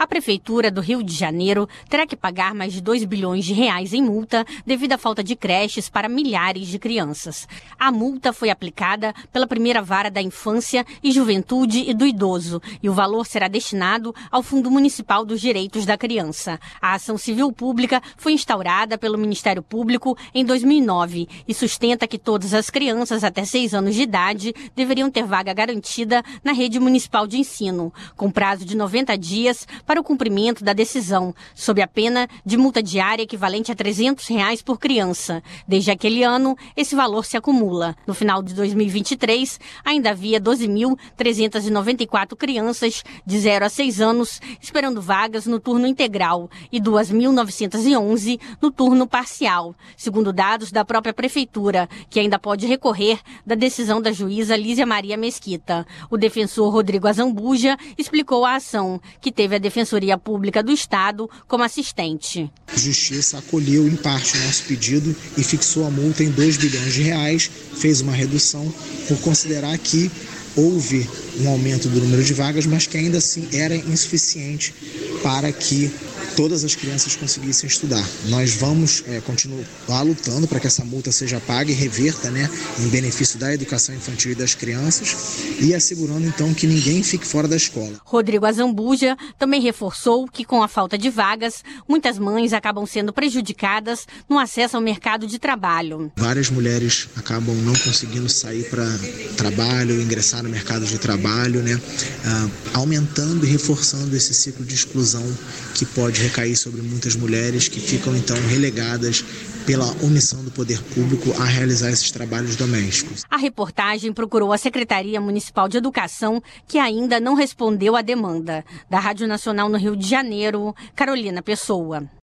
A Prefeitura do Rio de Janeiro terá que pagar mais de 2 bilhões de reais em multa devido à falta de creches para milhares de crianças. A multa foi aplicada pela primeira vara da Infância e Juventude e do Idoso e o valor será destinado ao Fundo Municipal dos Direitos da Criança. A ação civil pública foi instaurada pelo Ministério Público em 2009 e sustenta que todas as crianças até 6 anos de idade deveriam ter vaga garantida na rede municipal de ensino, com prazo de 90 dias para o cumprimento da decisão, sob a pena de multa diária equivalente a R$300 por criança. Desde aquele ano, esse valor se acumula. No final de 2023, ainda havia 12.394 crianças de 0 a 6 anos esperando vagas no turno integral e 2.911 no turno parcial, segundo dados da própria Prefeitura, que ainda pode recorrer da decisão da juíza Lízia Maria Mesquita. O defensor Rodrigo Azambuja explicou a ação, que teve a Defensoria Pública do Estado como assistente. A Justiça acolheu em parte o nosso pedido e fixou a multa em 2 bilhões de reais, fez uma redução por considerar que houve um aumento do número de vagas, mas que ainda assim era insuficiente para que todas as crianças conseguissem estudar. Nós vamos continuar lutando para que essa multa seja paga e reverta, em benefício da educação infantil e das crianças e assegurando então que ninguém fique fora da escola. Rodrigo Azambuja também reforçou que com a falta de vagas, muitas mães acabam sendo prejudicadas no acesso ao mercado de trabalho. Várias mulheres acabam não conseguindo sair para trabalho, ingressar no mercado de trabalho, aumentando e reforçando esse ciclo de exclusão que pode recair sobre muitas mulheres que ficam então relegadas pela omissão do poder público a realizar esses trabalhos domésticos. A reportagem procurou a Secretaria Municipal de Educação, que ainda não respondeu à demanda. Da Rádio Nacional no Rio de Janeiro, Carolina Pessoa.